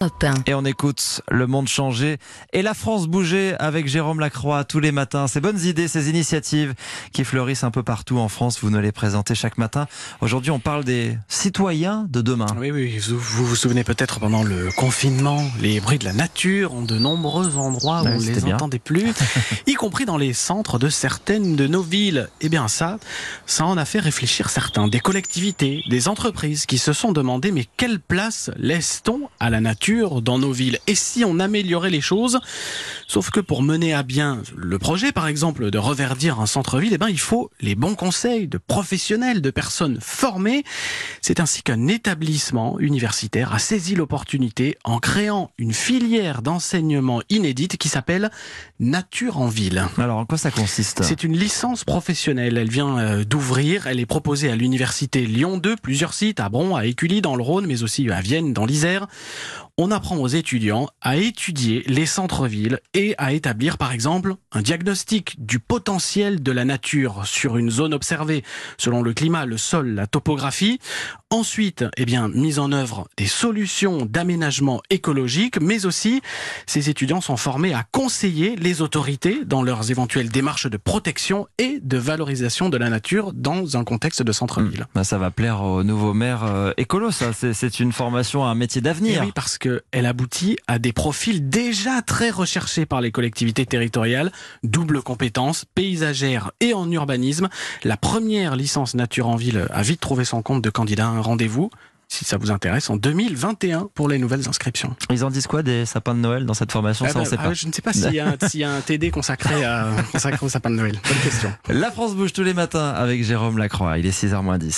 Europe 1. Et on écoute Le Monde changer et la France bouger avec Jérôme Lacroix tous les matins. Ces bonnes idées, ces initiatives qui fleurissent un peu partout en France, vous nous les présentez chaque matin. Aujourd'hui, on parle des citoyens de demain. Oui, vous vous souvenez peut-être pendant le confinement, les bruits de la nature ont de nombreux endroits où on ne les entendait plus, y compris dans les centres de certaines de nos villes. Eh bien ça en a fait réfléchir certains, des collectivités, des entreprises qui se sont demandé mais quelle place laisse-t-on à la nature dans nos villes? Et si on améliorait les choses? Sauf que pour mener à bien le projet, par exemple, de reverdir un centre-ville, il faut les bons conseils de professionnels, de personnes formées. C'est ainsi qu'un établissement universitaire a saisi l'opportunité en créant une filière d'enseignement inédite qui s'appelle Nature en ville. Alors, en quoi ça consiste? C'est une licence professionnelle. Elle vient d'ouvrir. Elle est proposée à l'université Lyon 2, plusieurs sites, à Bron, à Écully, dans le Rhône, mais aussi à Vienne, dans l'Isère. On apprend aux étudiants à étudier les centres-villes et à établir, par exemple, un diagnostic du potentiel de la nature sur une zone observée selon le climat, le sol, la topographie. Ensuite, mise en œuvre des solutions d'aménagement écologique, mais aussi, ces étudiants sont formés à conseiller les autorités dans leurs éventuelles démarches de protection et de valorisation de la nature dans un contexte de centre-ville. Ça va plaire au nouveau maire écolo, ça. C'est une formation, un métier d'avenir. Et oui, parce qu'elle aboutit à des profils déjà très recherchés par les collectivités territoriales, double compétence, paysagère et en urbanisme. La première licence nature en ville a vite trouvé son compte de candidat. Rendez-vous, si ça vous intéresse, en 2021 pour les nouvelles inscriptions. Ils en disent quoi des sapins de Noël dans cette formation? Ça, on sait pas. Je ne sais pas s'il y a un TD consacré au sapin de Noël. Bonne question. La France bouge tous les matins avec Jérôme Lacroix. Il est 6h moins 10.